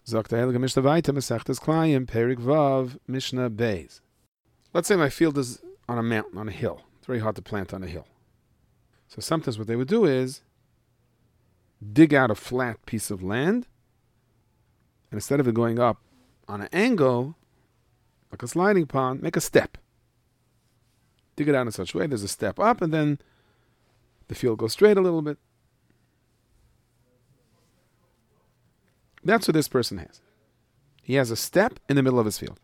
Sagt der Heilige Mishnah weiter, Masechtas Klayim, Perik Vav, Mishnah Beis. Let's say my field is on a mountain, on a hill. It's very hard to plant on a hill. So sometimes what they would do is dig out a flat piece of land, and instead of it going up on an angle, like a sliding pond, make a step. Dig it out in such a way, there's a step up, and then the field goes straight a little bit. That's what this person has. He has a step in the middle of his field.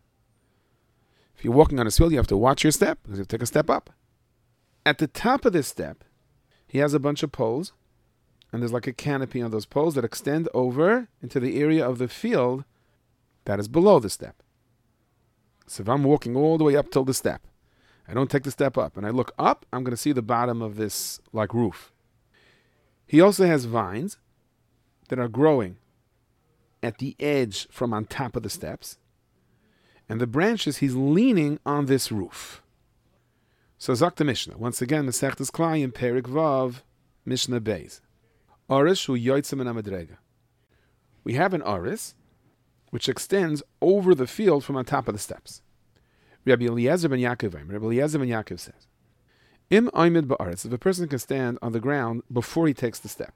If you're walking on his field, you have to watch your step, because you have to take a step up. At the top of this step, he has a bunch of poles, and there's like a canopy on those poles that extend over into the area of the field that is below the step. So if I'm walking all the way up till the step, I don't take the step up, and I look up, I'm going to see the bottom of this like roof. He also has vines that are growing at the edge from on top of the steps, and the branches, he's leaning on this roof. So Zok the Mishnah, once again, Masechtas Klayim, Perik Vav, Mishnah Beis. Aris hu yotzim min hamadrega. We have an aris which extends over the field from on top of the steps. Rabbi Eliezer ben Yaakov says, Im oimid ba'aretz, if a person can stand on the ground before he takes the step,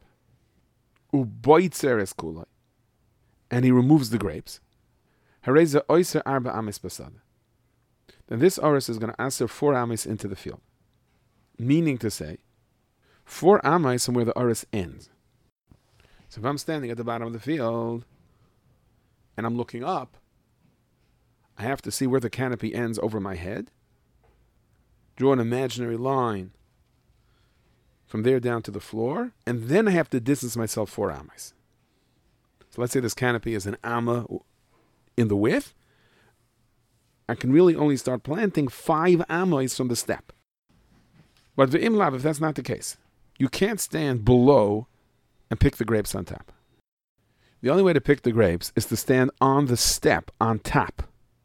uboitzer es kulai, and he removes the grapes, hareza oiser arba amis basada, then this aris is going to answer 4 amis into the field. Meaning to say, 4 amis from where the aris ends. So if I'm standing at the bottom of the field and I'm looking up, I have to see where the canopy ends over my head, draw an imaginary line from there down to the floor, and then I have to distance myself 4 amas. So let's say this canopy is an amma in the width. I can really only start planting 5 amas from the step. But v'im lav, if that's not the case, you can't stand below and pick the grapes on top. The only way to pick the grapes is to stand on the step on top.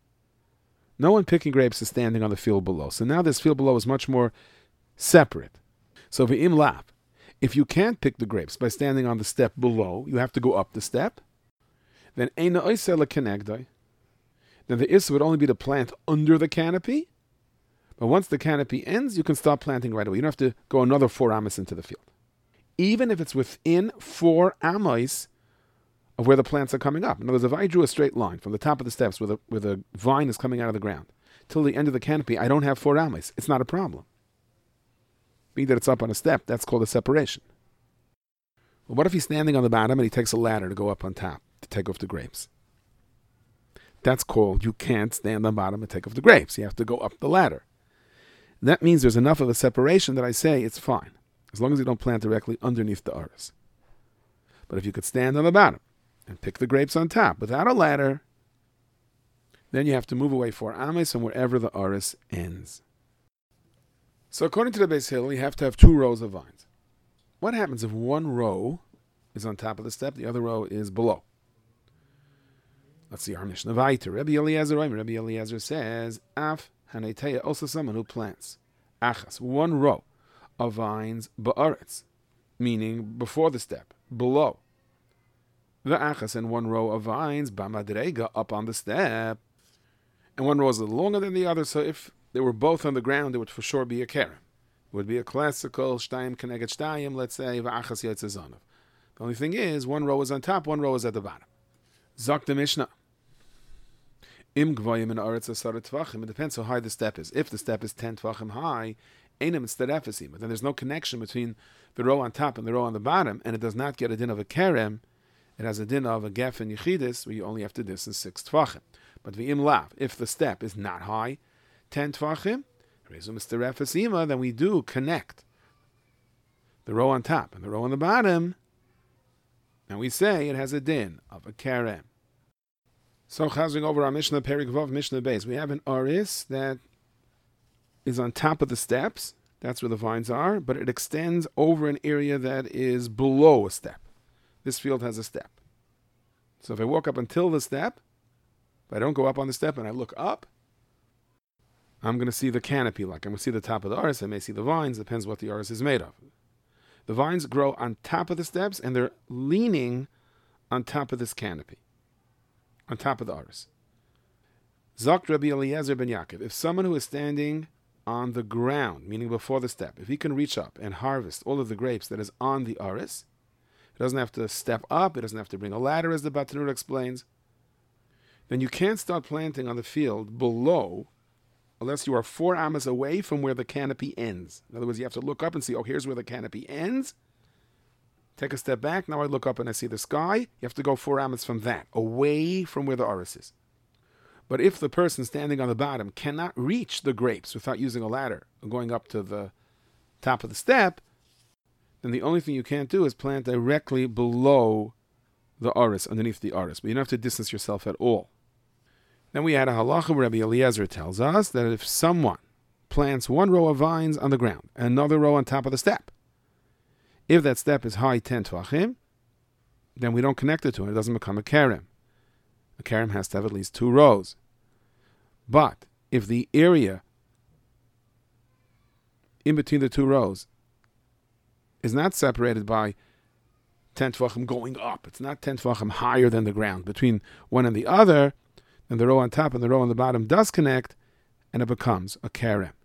No one picking grapes is standing on the field below. So now this field below is much more separate. So v'im lav, if you can't pick the grapes by standing on the step below, you have to go up the step, then eina oiseh lekenegdai, then the issue would only be to plant under the canopy. But once the canopy ends, you can start planting right away. You don't have to go another 4 amas into the field. Even if it's within 4 amas of where the plants are coming up. In other words, if I drew a straight line from the top of the steps where the vine is coming out of the ground till the end of the canopy, I don't have 4 amas. It's not a problem. Being that it's up on a step, that's called a separation. Well, what if he's standing on the bottom and he takes a ladder to go up on top to take off the grapes? That's called, you can't stand on the bottom and take off the grapes. You have to go up the ladder. That means there's enough of a separation that I say it's fine, as long as you don't plant directly underneath the aris. But if you could stand on the bottom and pick the grapes on top without a ladder, then you have to move away 4 amas from wherever the aris ends. So according to the Beis Hillel, you have to have 2 rows of vines. What happens if one row is on top of the step, the other row is below? Let's see our Mishnah Vayter. Rabbi Eliezer says, Af haneteya, also someone who plants achas, 1 row of vines ba'aretz, meaning before the step, below. The achas, and 1 row of vines b'madrega, up on the step, and 1 row is a little longer than the other. So if they were both on the ground, it would for sure be a kerem. It would be a classical shtayim keneged shtayim. Let's say v'achas yotzei zonav. The only thing is, 1 row is on top, 1 row is at the bottom. Zok the Mishnah. Im gvoyim in aretz asar tvachim. It depends how high the step is. If the step is 10 tvachim high, einem tzedefesim, but then there's no connection between the row on top and the row on the bottom, and it does not get a din of a kerem. It has a din of a gef and yichidis, where you only have to distance 6 tvachim. But v'im lav, if the step is not high, 10 tvachim, then we do connect the row on top and the row on the bottom, and we say it has a din of a kerem. So, chazing over our Mishnah, Perik Vav, Mishnah Beis, we have an aris that is on top of the steps. That's where the vines are, but it extends over an area that is below a step. This field has a step. So if I walk up until the step, if I don't go up on the step and I look up, I'm going to see the canopy, like I'm going to see the top of the aris. I may see the vines, depends what the aris is made of. The vines grow on top of the steps, and they're leaning on top of this canopy. on top of the aris. Zok Rabbi Eliezer ben Yaakov, if someone who is standing on the ground, meaning before the step, if he can reach up and harvest all of the grapes that is on the aris, he doesn't have to step up, he doesn't have to bring a ladder, as the Batanur explains, then you can't start planting on the field below unless you are 4 amas away from where the canopy ends. In other words, you have to look up and see, oh, here's where the canopy ends. Take a step back, now I look up and I see the sky. You have to go 4 amas from that, away from where the aris is. But if the person standing on the bottom cannot reach the grapes without using a ladder or going up to the top of the step, then the only thing you can't do is plant directly below the aris, underneath the aris. But you don't have to distance yourself at all. Then we had a halacha where Rabbi Eliezer tells us that if someone plants 1 row of vines on the ground and another row on top of the step, if that step is high 10 tvachim, then we don't connect it to it. It doesn't become a kerem. A kerem has to have at least 2 rows. But if the area in between the 2 rows is not separated by 10 tvachim going up, it's not 10 tvachim higher than the ground, between one and the other, then the row on top and the row on the bottom does connect, and it becomes a kerem.